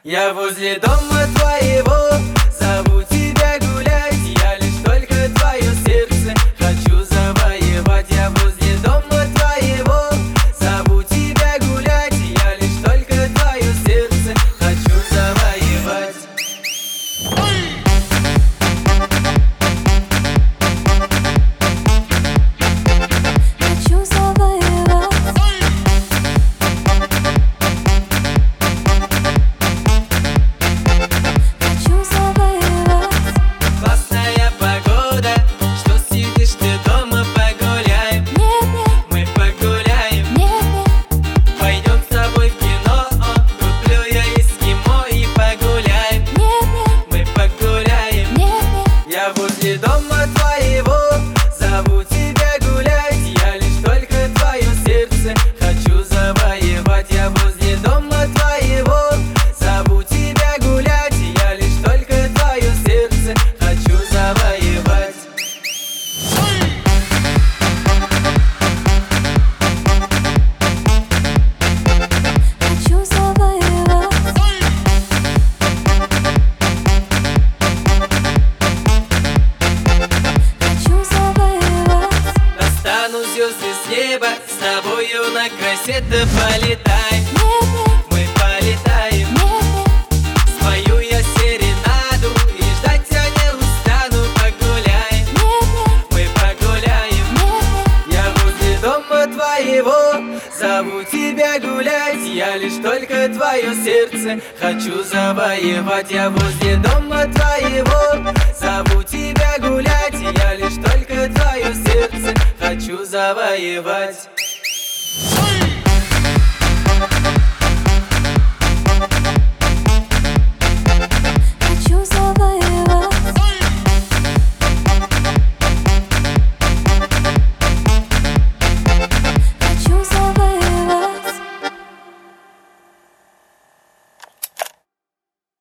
Я возле дома твоего, зову тебя гулять. Я лишь только твое сердце хочу завоевать. Я возле дома твоего, зову тебя гулять. Я лишь только твое сердце хочу завоевать. Хочу завоевать. Хочу завоевать. Классная погода, что сидишь ты дома, погуляем. Нет, нет, Мы погуляем. нет, нет, Пойдем с тобой в кино, куплю я эскимо и погуляем. нет, нет, Мы погуляем. нет, нет. Я возле дома твоего, зову тебя гулять. Я лишь только твое сердце хочу завоевать. Я возле дома твоего, зову тебя гулять. Я лишь только твое сердце хочу завоевать. Хочу завоевать. Хочу завоевать. Достану звезды с неба, с тобою на красоте полетаем. Нет, нет, Мы полетаем. нет, нет, Спою я серенаду и ждать тебя не устану. Погуляем, нет, нет, мы погуляем. нет, нет. Я возле дома твоего, зову тебя гулять. Я лишь только твое сердце хочу завоевать. Я возле дома твоего, зову тебя гулять. Я лишь только твое сердце хочу завоевать.